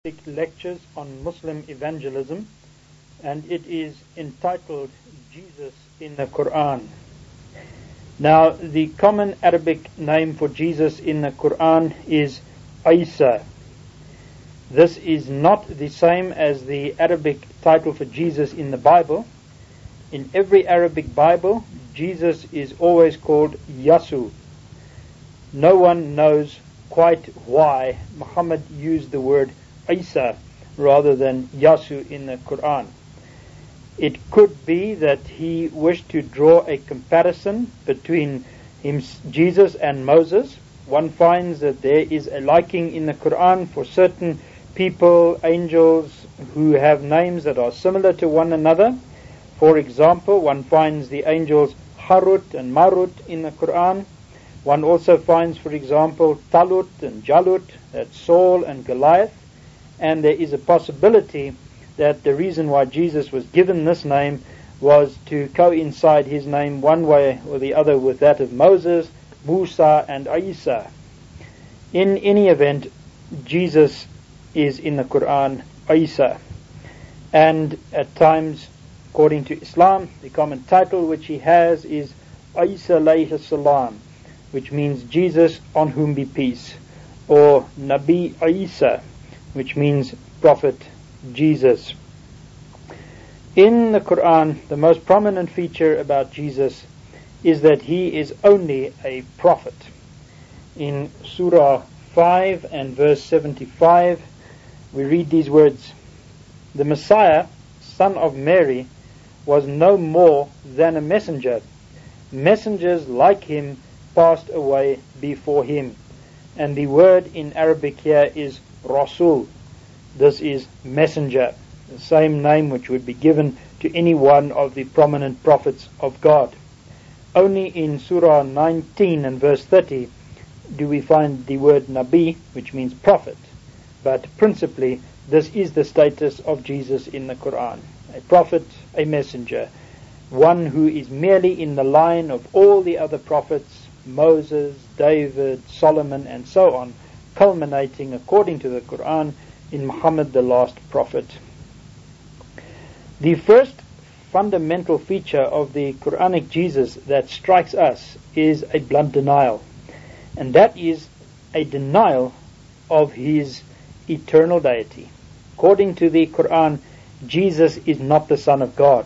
lectures on Muslim evangelism, and it is entitled Jesus in the Quran. Now, the common Arabic name for Jesus in the Quran is Isa. This is not the same as the Arabic title for Jesus in the Bible. In every Arabic Bible, Jesus is always called Yasu. No one knows quite why Muhammad used the word Isa rather than Yasu in the Quran. It could be that he wished to draw a comparison between Jesus and Moses. One finds that there is a liking in the Quran for certain people, angels, who have names that are similar to one another. For example, one finds the angels Harut and Marut in the Quran. One also finds, for example, Talut and Jalut, that's Saul and Goliath. And there is a possibility that the reason why Jesus was given this name was to coincide his name one way or the other with that of Moses, Musa and Isa. In any event, Jesus is in the Quran Isa. And at times, according to Islam, the common title which he has is Isa alayhi salam, which means Jesus on whom be peace, or Nabi Isa, which means Prophet Jesus. In the Quran, the most prominent feature about Jesus is that he is only a prophet. In Surah 5 and verse 75, we read these words: "The Messiah, son of Mary, was no more than a messenger. Messengers like him passed away before him." And the word in Arabic here is Rasul. This is messenger, the same name which would be given to any one of the prominent prophets of God. Only in Surah 19 and verse 30 do we find the word Nabi, which means prophet. But principally, this is the status of Jesus in the Quran: a prophet, a messenger, one who is merely in the line of all the other prophets, Moses, David, Solomon, and so on, culminating, according to the Quran, in Muhammad, the last prophet. The first fundamental feature of the Quranic Jesus that strikes us is a blunt denial, and that is a denial of his eternal deity. According to the Quran, Jesus is not the Son of God.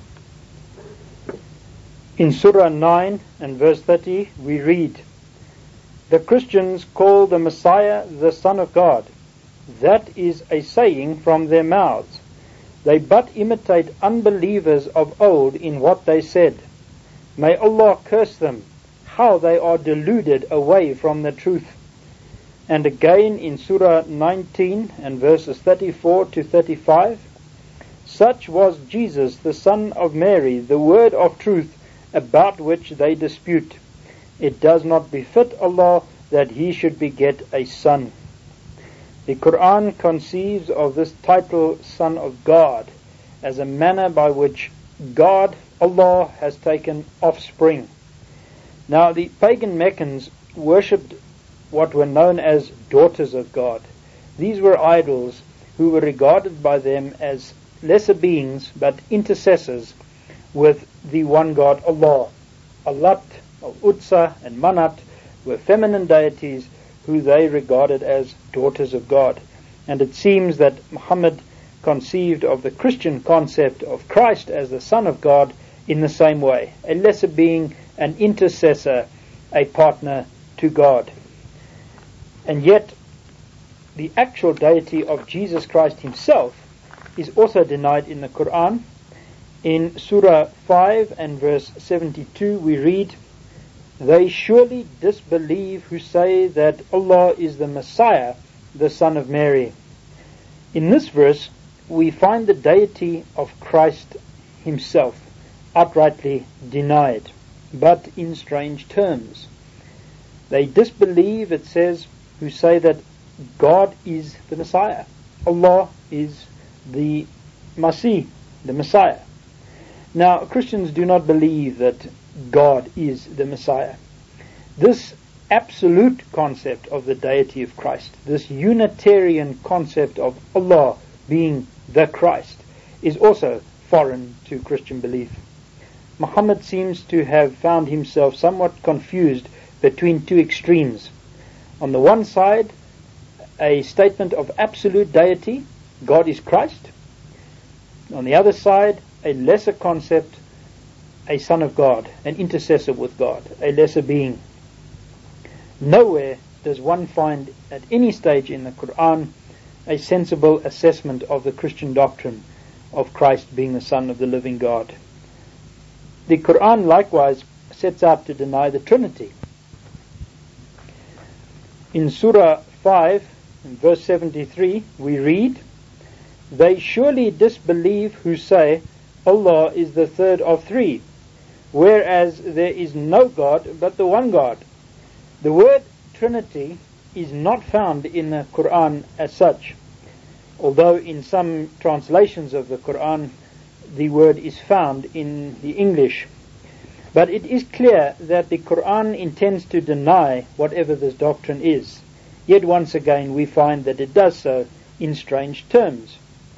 In Surah 9 and verse 30 we read, "The Christians call the Messiah the Son of God. That is a saying from their mouths. They but imitate unbelievers of old in what they said. May Allah curse them, how they are deluded away from the truth." And again in Surah 19 and verses 34 to 35, "Such was Jesus, the son of Mary, the word of truth, about which they dispute. It does not befit Allah that he should beget a son." The Quran conceives of this title, Son of God, as a manner by which God, Allah, has taken offspring. Now, the pagan Meccans worshipped what were known as daughters of God. These were idols who were regarded by them as lesser beings, but intercessors with the one God, Allah. Allat, Al-Uzza, and Manat were feminine deities who they regarded as daughters of God. And it seems that Muhammad conceived of the Christian concept of Christ as the Son of God in the same way: a lesser being, an intercessor, a partner to God. And yet, the actual deity of Jesus Christ himself is also denied in the Quran. In Surah 5 and verse 72 we read, "They surely disbelieve who say that Allah is the Messiah, the son of Mary." In this verse, we find the deity of Christ himself outrightly denied, but in strange terms. They disbelieve, it says, who say that God is the Messiah. Allah is the Masih, the Messiah. Now, Christians do not believe that God is the Messiah. This absolute concept of the deity of Christ, this Unitarian concept of Allah being the Christ, is also foreign to Christian belief. Muhammad seems to have found himself somewhat confused between two extremes. On the one side, a statement of absolute deity, God is Christ. On the other side, a lesser concept, a son of God, an intercessor with God, a lesser being. Nowhere does one find at any stage in the Quran a sensible assessment of the Christian doctrine of Christ being the Son of the living God. The Quran likewise sets out to deny the Trinity. In Surah 5, in verse 73, we read, "They surely disbelieve who say, Allah is the third of three, whereas there is no God but the one God." The word Trinity is not found in the Quran as such, although in some translations of the Quran the word is found in the English. But it is clear that the Quran intends to deny whatever this doctrine is. Yet once again we find that it does so in strange terms.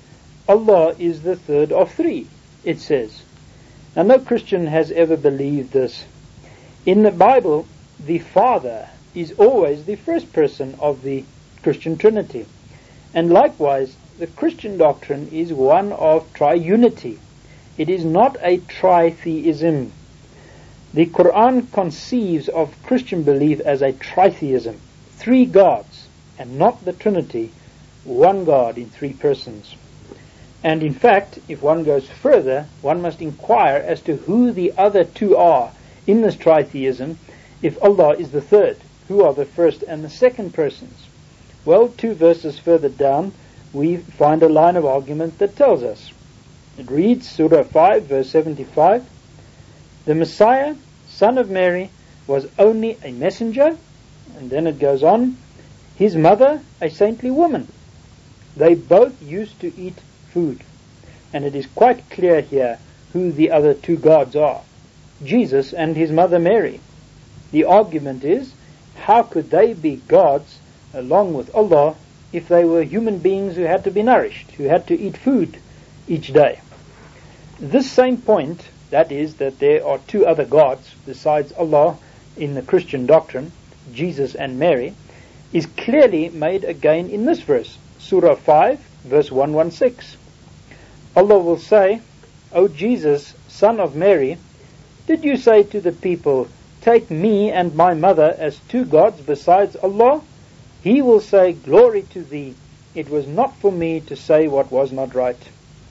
Allah is the third of three, it says. Now no Christian has ever believed this. In the Bible, the Father is always the first person of the Christian Trinity. And likewise, the Christian doctrine is one of triunity. It is not a tritheism. The Quran conceives of Christian belief as a tritheism, three gods, and not the Trinity, one God in three persons. And in fact, if one goes further, one must inquire as to who the other two are in this tritheism. If Allah is the third, who are the first and the second persons? Well, 2 verses further down, we find a line of argument that tells us. It reads, Surah 5, verse 75, "The Messiah, son of Mary, was only a messenger," and then it goes on, "his mother, a saintly woman. They both used to eat food." And it is quite clear here who the other two gods are, Jesus and his mother Mary. The argument is, how could they be gods along with Allah if they were human beings who had to be nourished, who had to eat food each day? This same point, that is, that there are two other gods besides Allah in the Christian doctrine, Jesus and Mary, is clearly made again in this verse, Surah 5, verse 116. Allah will say, "O Jesus, son of Mary, did you say to the people, 'Take me and my mother as two gods besides Allah?' He will say, 'Glory to thee, it was not for me to say what was not right.'"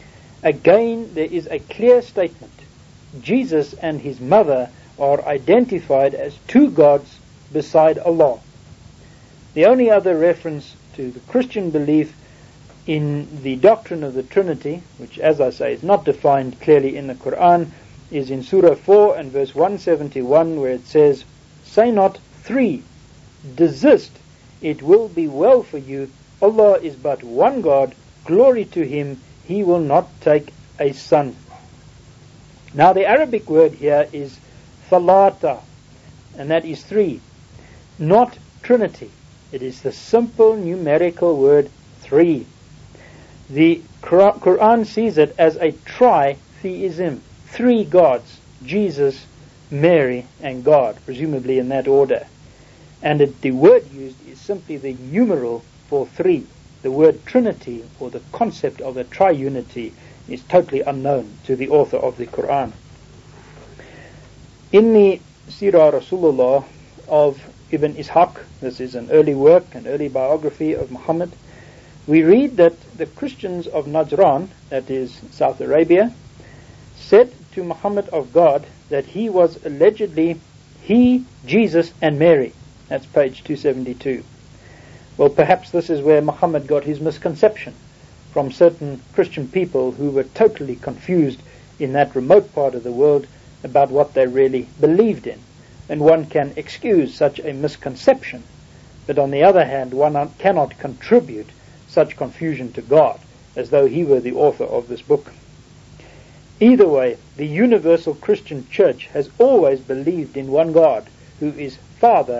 Again, there is a clear statement. Jesus and his mother are identified as two gods beside Allah. The only other reference to the Christian belief in the doctrine of the Trinity, which, as I say, is not defined clearly in the Quran, is in Surah 4 and verse 171, where it says, "Say not three, desist, it will be well for you. Allah is but one God, glory to him, he will not take a son." Now the Arabic word here is thalatha, and that is three, not Trinity. It is the simple numerical word three. The Quran sees it as a tritheism, three gods, Jesus, Mary, and God, presumably in that order. And the word used is simply the numeral for three. The word Trinity, or the concept of a triunity, is totally unknown to the author of the Quran. In the Sirah Rasulullah of Ibn Ishaq, this is an early work, an early biography of Muhammad, we read that the Christians of Najran, that is South Arabia, said to Muhammad of God that he was allegedly he, Jesus, and Mary. That's page 272. Well, perhaps this is where Muhammad got his misconception, from certain Christian people who were totally confused in that remote part of the world about what they really believed in. And one can excuse such a misconception, but on the other hand, one cannot contribute such confusion to God, as though he were the author of this book. Either way, the universal Christian church has always believed in one God, who is Father,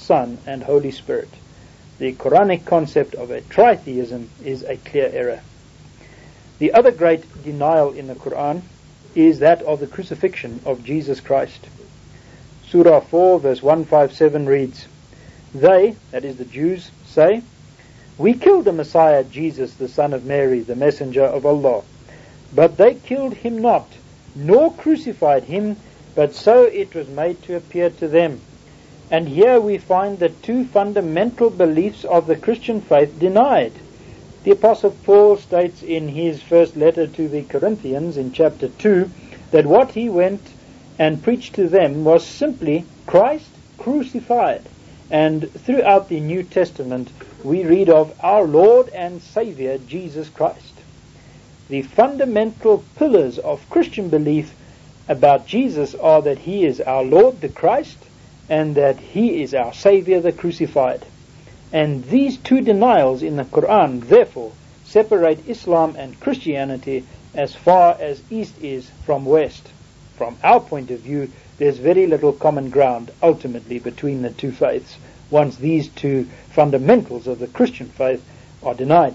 Son, and Holy Spirit. The Quranic concept of a tritheism is a clear error. The other great denial in the Quran is that of the crucifixion of Jesus Christ. Surah 4 verse 157 reads, "They," that is the Jews, "say, 'We killed the Messiah Jesus, the son of Mary, the messenger of Allah. But they killed him not, nor crucified him, but so it was made to appear to them.'" And here we find the two fundamental beliefs of the Christian faith denied. The Apostle Paul states in his first letter to the Corinthians in chapter 2 that what he went and preached to them was simply Christ crucified. And throughout the New Testament we read of our Lord and Saviour Jesus Christ. The fundamental pillars of Christian belief about Jesus are that he is our Lord the Christ and that he is our Saviour the crucified. And these two denials in the Quran therefore separate Islam and Christianity as far as East is from West. From our point of view, there's very little common ground ultimately between the two faiths once these two fundamentals of the Christian faith are denied.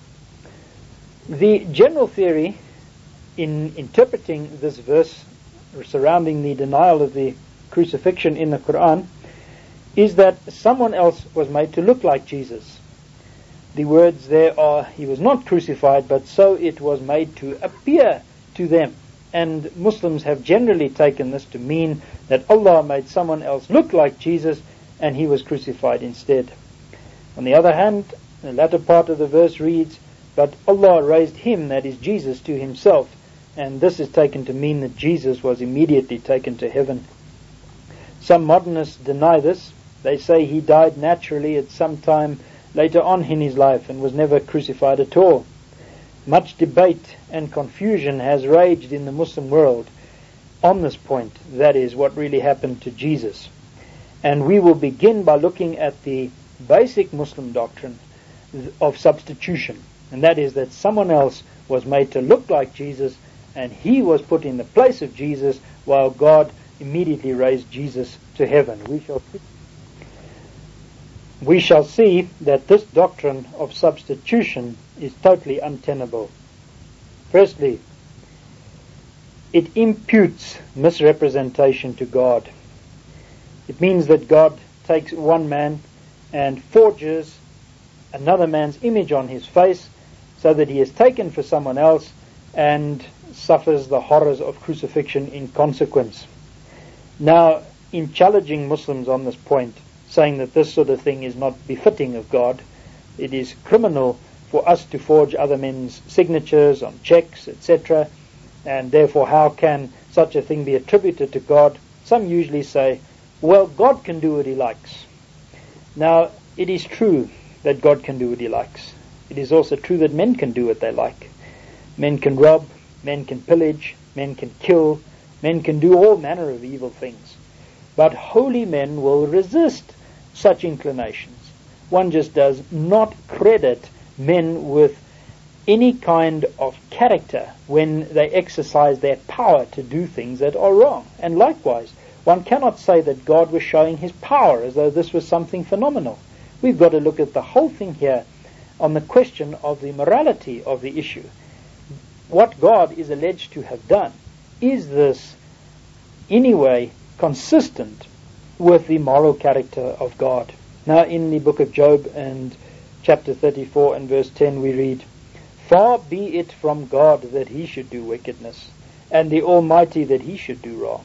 The general theory in interpreting this verse surrounding the denial of the crucifixion in the Quran is that someone else was made to look like Jesus. The words there are, "He was not crucified, but so it was made to appear to them." And Muslims have generally taken this to mean that Allah made someone else look like Jesus and he was crucified instead. On the other hand, the latter part of the verse reads, "But Allah raised him," that is Jesus, "to himself," and this is taken to mean that Jesus was immediately taken to heaven. Some modernists deny this. They say he died naturally at some time later on in his life and was never crucified at all. Much debate and confusion has raged in the Muslim world on this point, that is, what really happened to Jesus. And we will begin by looking at the basic Muslim doctrine of substitution, and that is that someone else was made to look like Jesus and he was put in the place of Jesus while God immediately raised Jesus to heaven. We shall see that this doctrine of substitution is totally untenable. Firstly, it imputes misrepresentation to God. It means that God takes one man and forges another man's image on his face so that he is taken for someone else and suffers the horrors of crucifixion in consequence. Now, in challenging Muslims on this point, saying that this sort of thing is not befitting of God, it is criminal for us to forge other men's signatures on checks, etc., and therefore how can such a thing be attributed to God? Some usually say, well, God can do what he likes. Now, it is true that God can do what he likes. It is also true that men can do what they like. Men can rob, men can pillage, men can kill, men can do all manner of evil things. But holy men will resist such inclinations. One just does not credit men with any kind of character when they exercise their power to do things that are wrong. And likewise, one cannot say that God was showing his power as though this was something phenomenal. We've got to look at the whole thing here on the question of the morality of the issue. What God is alleged to have done, is this anyway consistent with the moral character of God? Now, in the book of Job and chapter 34 and verse 10 we read, "Far be it from God that he should do wickedness, and the Almighty that he should do wrong."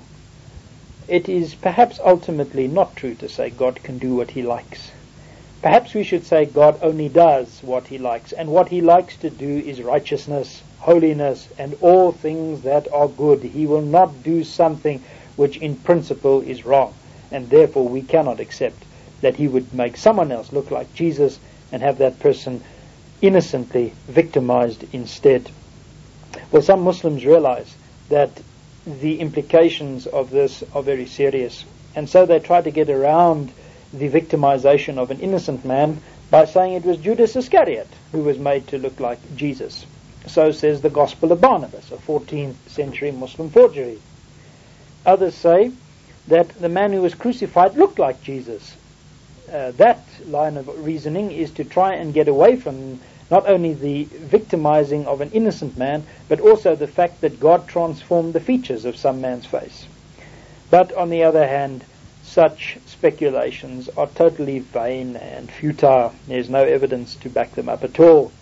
It is perhaps ultimately not true to say God can do what he likes. Perhaps we should say God only does what he likes, and what he likes to do is righteousness, holiness, and all things that are good. He will not do something which in principle is wrong, and therefore we cannot accept that he would make someone else look like Jesus and have that person innocently victimized instead. Well, some Muslims realize that the implications of this are very serious, and so they try to get around the victimization of an innocent man by saying it was Judas Iscariot who was made to look like Jesus. So says the Gospel of Barnabas, a 14th century Muslim forgery. Others say that the man who was crucified looked like Jesus. that line of reasoning is to try and get away from not only the victimizing of an innocent man, but also the fact that God transformed the features of some man's face. But on the other hand, such speculations are totally vain and futile. There's no evidence to back them up at all.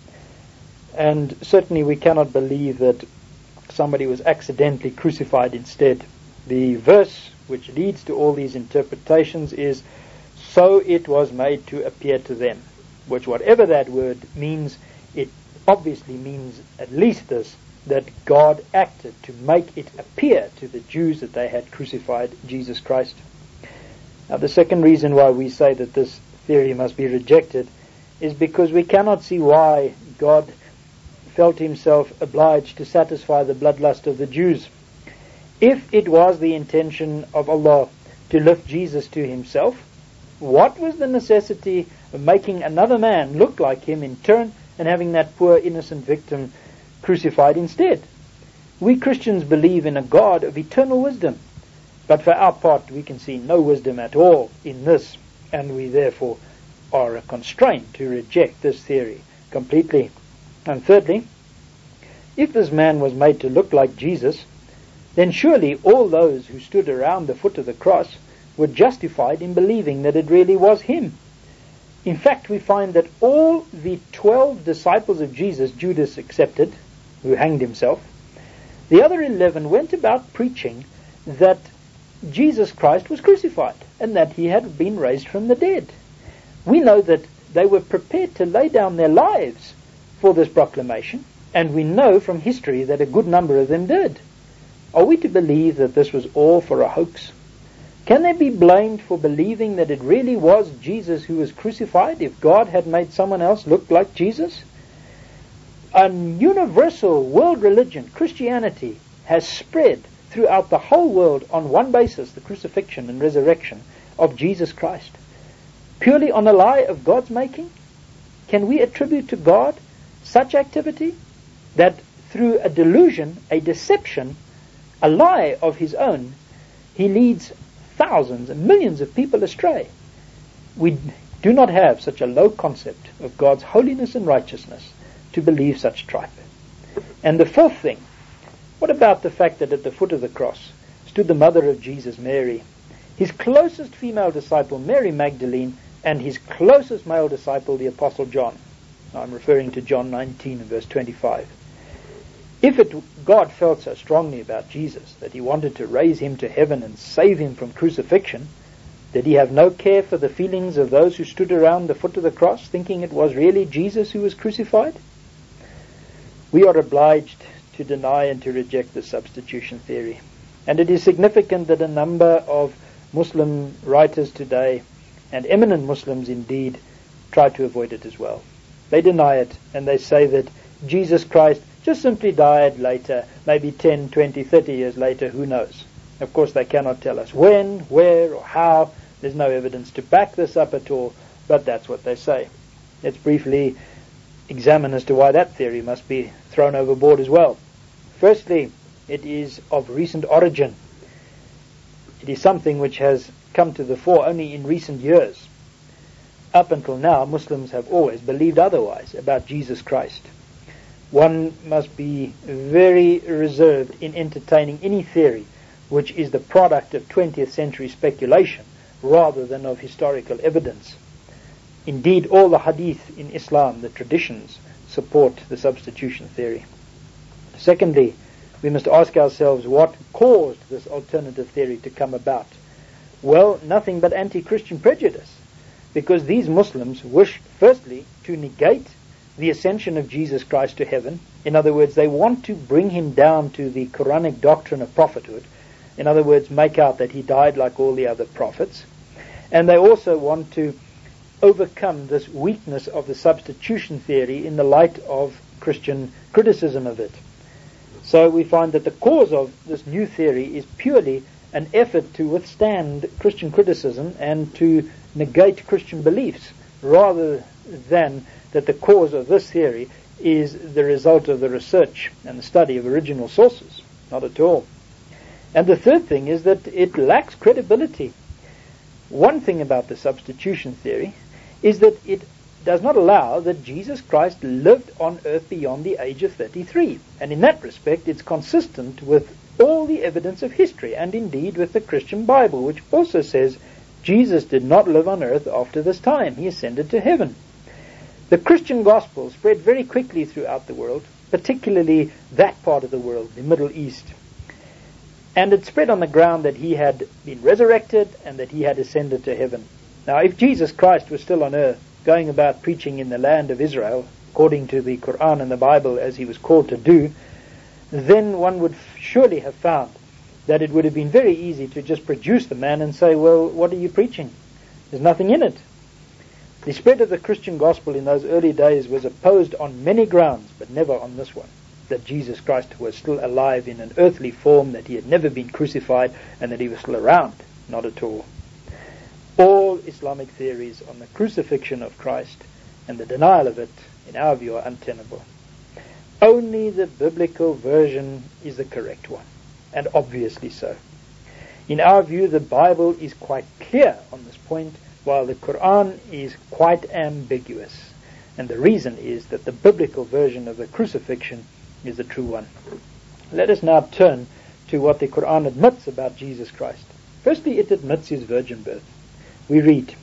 And certainly we cannot believe that somebody was accidentally crucified instead. The verse which leads to all these interpretations is, "So it was made to appear to them," which, whatever that word means, it obviously means at least this, that God acted to make it appear to the Jews that they had crucified Jesus Christ. Now, the second reason why we say that this theory must be rejected is because we cannot see why God felt himself obliged to satisfy the bloodlust of the Jews. If it was the intention of Allah to lift Jesus to himself, what was the necessity of making another man look like him in turn and having that poor innocent victim crucified instead? We Christians believe in a God of eternal wisdom, but for our part we can see no wisdom at all in this, and we therefore are constrained to reject this theory completely. And thirdly, if this man was made to look like Jesus, then surely all those who stood around the foot of the cross were justified in believing that it really was him. In fact, we find that all the 12 disciples of Jesus, Judas excepted, who hanged himself, the other 11 went about preaching that Jesus Christ was crucified and that he had been raised from the dead. We know that they were prepared to lay down their lives for this proclamation, and we know from history that a good number of them did. Are we to believe that this was all for a hoax? Can they be blamed for believing that it really was Jesus who was crucified if God had made someone else look like Jesus? A universal world religion, Christianity, has spread throughout the whole world on one basis, the crucifixion and resurrection of Jesus Christ. Purely on a lie of God's making? Can we attribute to God such activity that through a delusion, a deception, a lie of his own, he leads thousands and millions of people astray? We do not have such a low concept of God's holiness and righteousness to believe such tripe. And the fourth thing, what about the fact that at the foot of the cross stood the mother of Jesus, Mary, his closest female disciple, Mary Magdalene, and his closest male disciple, the Apostle John? Now, I'm referring to John 19 and verse 25. If God felt so strongly about Jesus that he wanted to raise him to heaven and save him from crucifixion, did he have no care for the feelings of those who stood around the foot of the cross, thinking it was really Jesus who was crucified? We are obliged to deny and to reject the substitution theory. And it is significant that a number of Muslim writers today, and eminent Muslims indeed, try to avoid it as well. They deny it, and they say that Jesus Christ just simply died later, maybe 10, 20, 30 years later, who knows. Of course, they cannot tell us when, where, or how. There's no evidence to back this up at all, but that's what they say. Let's briefly examine as to why that theory must be thrown overboard as well. Firstly, it is of recent origin. It is something which has come to the fore only in recent years. Up until now, Muslims have always believed otherwise about Jesus Christ. One must be very reserved in entertaining any theory which is the product of 20th century speculation rather than of historical evidence. Indeed, all the hadith in Islam, the traditions, support the substitution theory. Secondly, we must ask ourselves what caused this alternative theory to come about. Well, nothing but anti-Christian prejudice, because these Muslims wish, firstly, to negate the ascension of Jesus Christ to heaven. In other words, they want to bring him down to the Quranic doctrine of prophethood. In other words, make out that he died like all the other prophets. And they also want to overcome this weakness of the substitution theory in the light of Christian criticism of it. So we find that the cause of this new theory is purely an effort to withstand Christian criticism and to negate Christian beliefs, rather than that the cause of this theory is the result of the research and the study of original sources. Not at all. And the third thing is that it lacks credibility. One thing about the substitution theory is that it does not allow that Jesus Christ lived on earth beyond the age of 33. And in that respect, it's consistent with all the evidence of history, and indeed with the Christian Bible, which also says Jesus did not live on earth after this time. He ascended to heaven. The Christian gospel spread very quickly throughout the world, particularly that part of the world, the Middle East. And it spread on the ground that he had been resurrected and that he had ascended to heaven. Now, if Jesus Christ was still on earth, going about preaching in the land of Israel, according to the Quran and the Bible as he was called to do, then one would surely have found that it would have been very easy to just produce the man and say, well, what are you preaching? There's nothing in it. The spread of the Christian gospel in those early days was opposed on many grounds, but never on this one, that Jesus Christ was still alive in an earthly form, that he had never been crucified, and that he was still around. Not at all. All Islamic theories on the crucifixion of Christ and the denial of it, in our view, are untenable. Only the biblical version is the correct one, and obviously so. In our view, the Bible is quite clear on this point, while the Quran is quite ambiguous. And the reason is that the biblical version of the crucifixion is the true one. Let us now turn to what the Quran admits about Jesus Christ. Firstly, it admits his virgin birth. We read,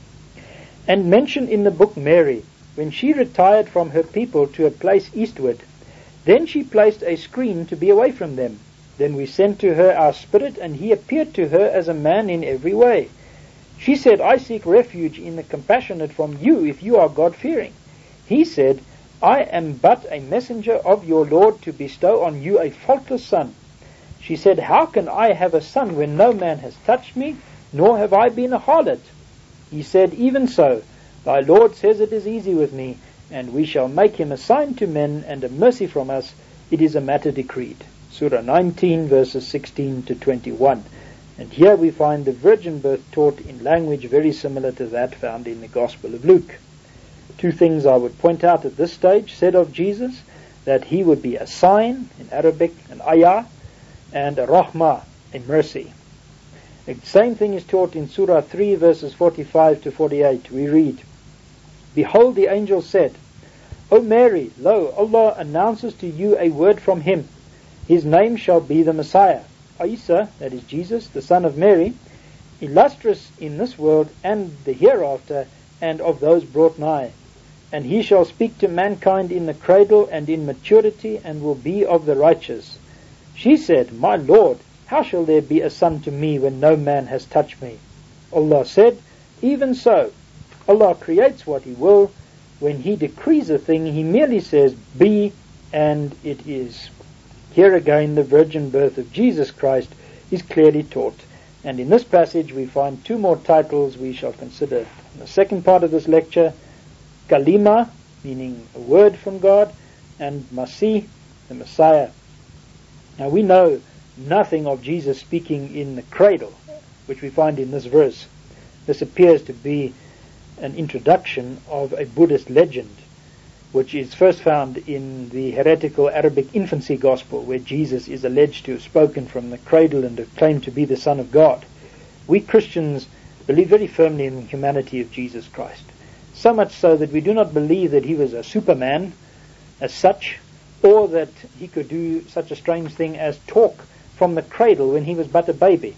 "And mention in the book Mary, when she retired from her people to a place eastward. Then she placed a screen to be away from them. Then we sent to her our Spirit, and he appeared to her as a man in every way. She said, I seek refuge in the compassionate from you, if you are God-fearing. He said, I am but a messenger of your Lord to bestow on you a faultless son. She said, how can I have a son when no man has touched me, nor have I been a harlot? He said, even so, thy Lord says it is easy with me, and we shall make him a sign to men and a mercy from us. It is a matter decreed." Surah 19, verses 16 to 21. And here we find the virgin birth taught in language very similar to that found in the Gospel of Luke. Two things I would point out at this stage said of Jesus: that he would be a sign, in Arabic, an ayah, and a rahmah, a mercy. The same thing is taught in Surah 3, verses 45 to 48. We read, "Behold, the angel said, O Mary, lo, Allah announces to you a word from him. His name shall be the Messiah, Isa, that is Jesus, the son of Mary, illustrious in this world and the hereafter, and of those brought nigh. And he shall speak to mankind in the cradle and in maturity, and will be of the righteous. She said, My Lord, how shall there be a son to me when no man has touched me? Allah said, even so. Allah creates what he will. When he decrees a thing, he merely says, be, and it is." Here again, the virgin birth of Jesus Christ is clearly taught. And in this passage we find two more titles we shall consider in the second part of this lecture: Kalima, meaning a word from God, and Masih, the Messiah. Now we know nothing of Jesus speaking in the cradle, which we find in this verse. This appears to be an introduction of a Buddhist legend, which is first found in the heretical Arabic infancy gospel, where Jesus is alleged to have spoken from the cradle and have claimed to be the Son of God. We Christians believe very firmly in the humanity of Jesus Christ, so much so that we do not believe that he was a superman as such, or that he could do such a strange thing as talk from the cradle when he was but a baby.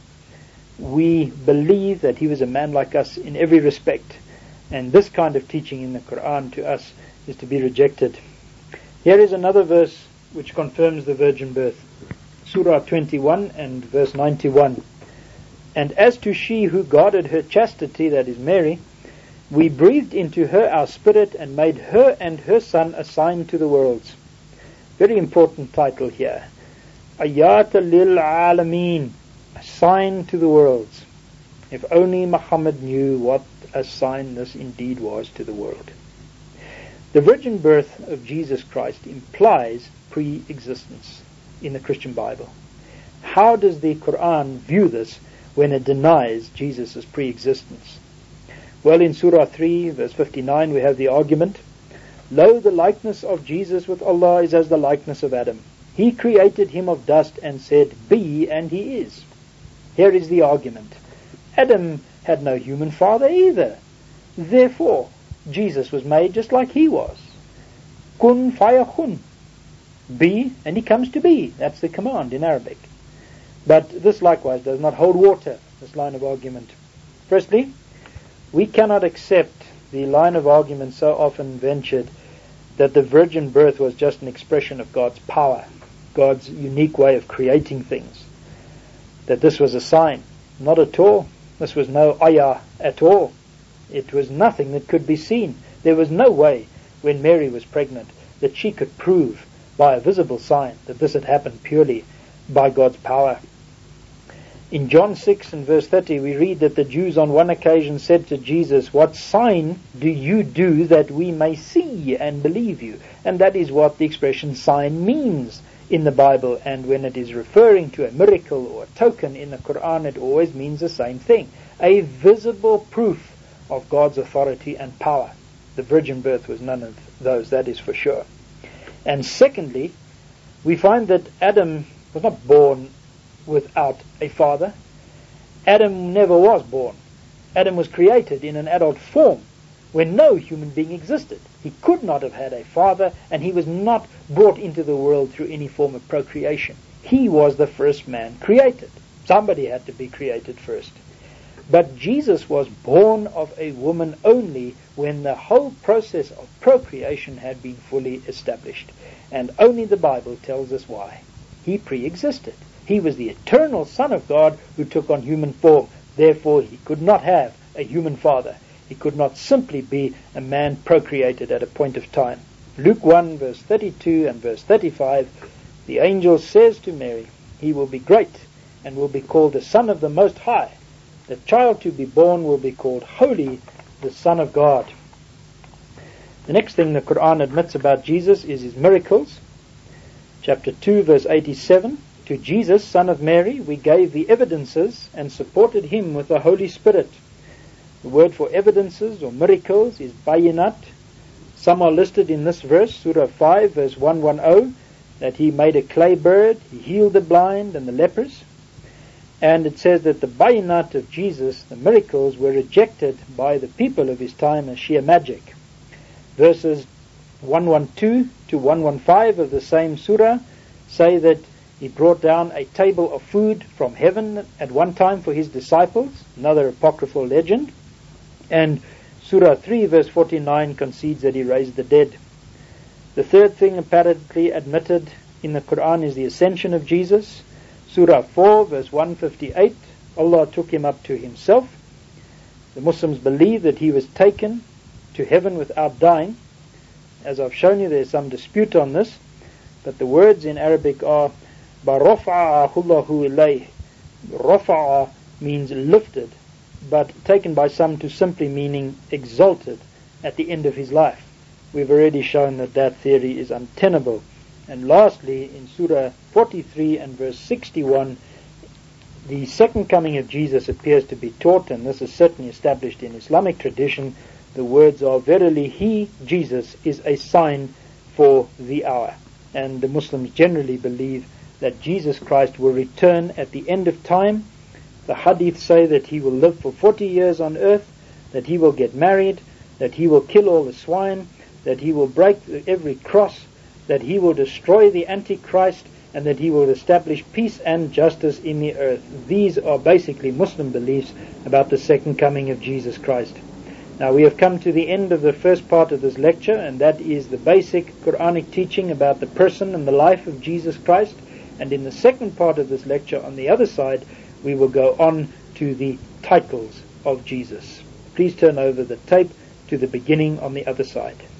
We believe that he was a man like us in every respect, and this kind of teaching in the Quran to us is to be rejected. Here is another verse which confirms the virgin birth. Surah 21 and verse 91. "And as to she who guarded her chastity, that is Mary, we breathed into her our Spirit and made her and her son a sign to the worlds." Very important title here. Ayat lil Alameen, a sign to the worlds. If only Muhammad knew what a sign this indeed was to the world. The virgin birth of Jesus Christ implies pre-existence in the Christian Bible. How does the Quran view this when it denies Jesus' pre-existence? Well, in Surah 3, verse 59, we have the argument, "Lo, the likeness of Jesus with Allah is as the likeness of Adam. He created him of dust and said, be, and he is." Here is the argument. Adam had no human father either. Therefore, Jesus was made just like he was. Kun fayakun. Be, and he comes to be. That's the command in Arabic. But this likewise does not hold water, this line of argument. Firstly, we cannot accept the line of argument so often ventured that the virgin birth was just an expression of God's power, God's unique way of creating things. That this was a sign. Not at all. This was no ayah at all. It was nothing that could be seen. There was no way, when Mary was pregnant, that she could prove by a visible sign that this had happened purely by God's power. In John 6 and verse 30 we read that the Jews on one occasion said to Jesus, "What sign do you do that we may see and believe you?" And that is what the expression sign means in the Bible, and when it is referring to a miracle or a token in the Quran, it always means the same thing. A visible proof of God's authority and power. The virgin birth was none of those, that is for sure. And secondly, we find that Adam was not born without a father. Adam never was born. Adam was created in an adult form when no human being existed. He could not have had a father, and he was not brought into the world through any form of procreation. He was the first man created. Somebody had to be created first. But Jesus was born of a woman only when the whole process of procreation had been fully established. And only the Bible tells us why. He pre-existed. He was the eternal Son of God who took on human form. Therefore, he could not have a human father. He could not simply be a man procreated at a point of time. Luke 1 verse 32 and verse 35, the angel says to Mary, "He will be great and will be called the Son of the Most High. The child to be born will be called Holy, the Son of God." The next thing the Quran admits about Jesus is his miracles. Chapter 2 verse 87, "To Jesus, son of Mary, we gave the evidences and supported him with the Holy Spirit." The word for evidences or miracles is bayinat. Some are listed in this verse, Surah 5 verse 110, that he made a clay bird, he healed the blind and the lepers. And it says that the bayinat of Jesus, the miracles, were rejected by the people of his time as sheer magic. Verses 112 to 115 of the same surah say that he brought down a table of food from heaven at one time for his disciples, another apocryphal legend. And Surah 3 verse 49 concedes that he raised the dead. The third thing apparently admitted in the Quran is the ascension of Jesus. Surah 4 verse 158, Allah took him up to himself. The Muslims believe that he was taken to heaven without dying. As I've shown you, there's some dispute on this, but the words in Arabic are بَرَفَعَهُ اللَّهُ إِلَيْهِ. Rafa'a means lifted, but taken by some to simply meaning exalted at the end of his life. We've already shown that that theory is untenable. And lastly, in Surah 43 and verse 61, the second coming of Jesus appears to be taught, and this is certainly established in Islamic tradition. The words are, "Verily he, Jesus, is a sign for the hour." And the Muslims generally believe that Jesus Christ will return at the end of time. The hadith say that he will live for 40 years on earth, that he will get married, that he will kill all the swine, that he will break every cross, that he will destroy the Antichrist, and that he will establish peace and justice in the earth. These are basically Muslim beliefs about the second coming of Jesus Christ. Now we have come to the end of the first part of this lecture, and that is the basic Quranic teaching about the person and the life of Jesus Christ. And in the second part of this lecture, on the other side, we will go on to the titles of Jesus. Please turn over the tape to the beginning on the other side.